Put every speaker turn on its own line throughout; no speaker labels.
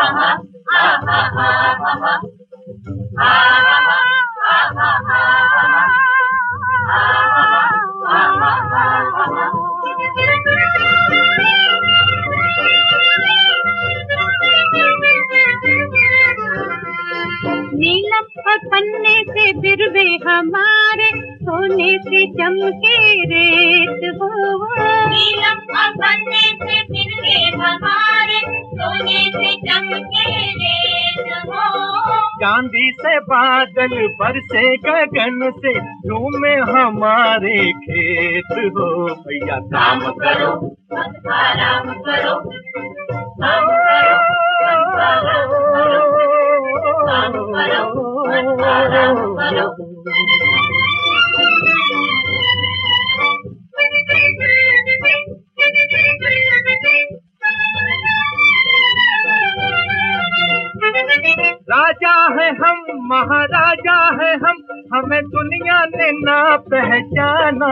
नीलम और पन्ने से बिरवे हमारे, सोने से चमके रेत हो। नीलम और पन्ने से बिरवे हमारे, सोने से चमके रेत हो।
चांदी से बादल बरसे गगन से, झूमे हमारे खेत हो। भैया
काम करो आराम करो, काम करो आराम करो, काम करो आराम करो।
राजा है हम, महाराजा है हम, हमें दुनिया ने ना पहचाना।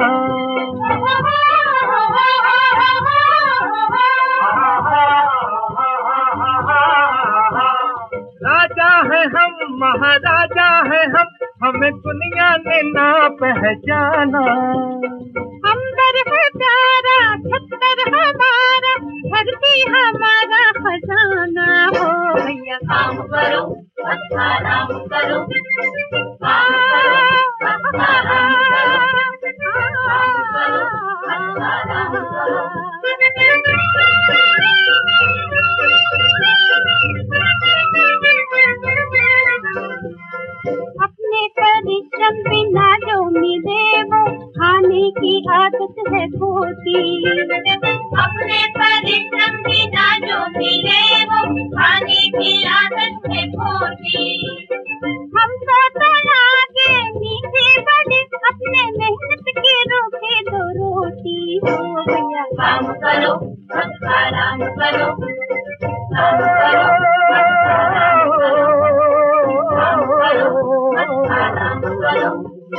राजा है हम, महाराजा है हम, हमें दुनिया ने ना पहचाना।
अंबर है प्यारा, छत्तर हमारा, धरती हमारा खजाना हो। भैया काम करो आराम करो, काम करो आराम करो, काम करो आराम करो। अपने परिश्रम बिना जो मिले वो खाने की आदत है खोटी। अपने परिश्रम बिना जो मिले वो खाने की आदत है खोटी। हम तो आगे नीचे बढ़े, अपने मेहनत के रोके दो रोटी हो। भैया काम करो आराम करो, काम करो आराम करो, काम करो आराम करो।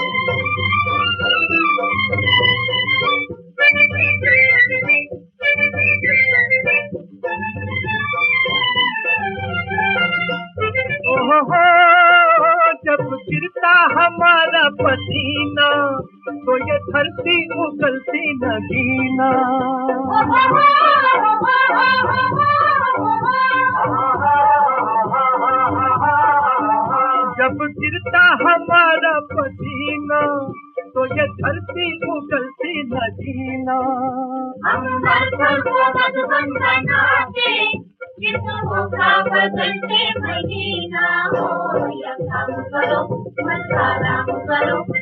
ओहो, जब गिरता हमारा पसीना, तो ये धरती उगलती न गीना। जब गिरता हमारा पसीना, तो ये धरती उगलती न गीना।
हम मधुबन बनाते, होगा बदलते महीना हो। या काम करो आराम करो।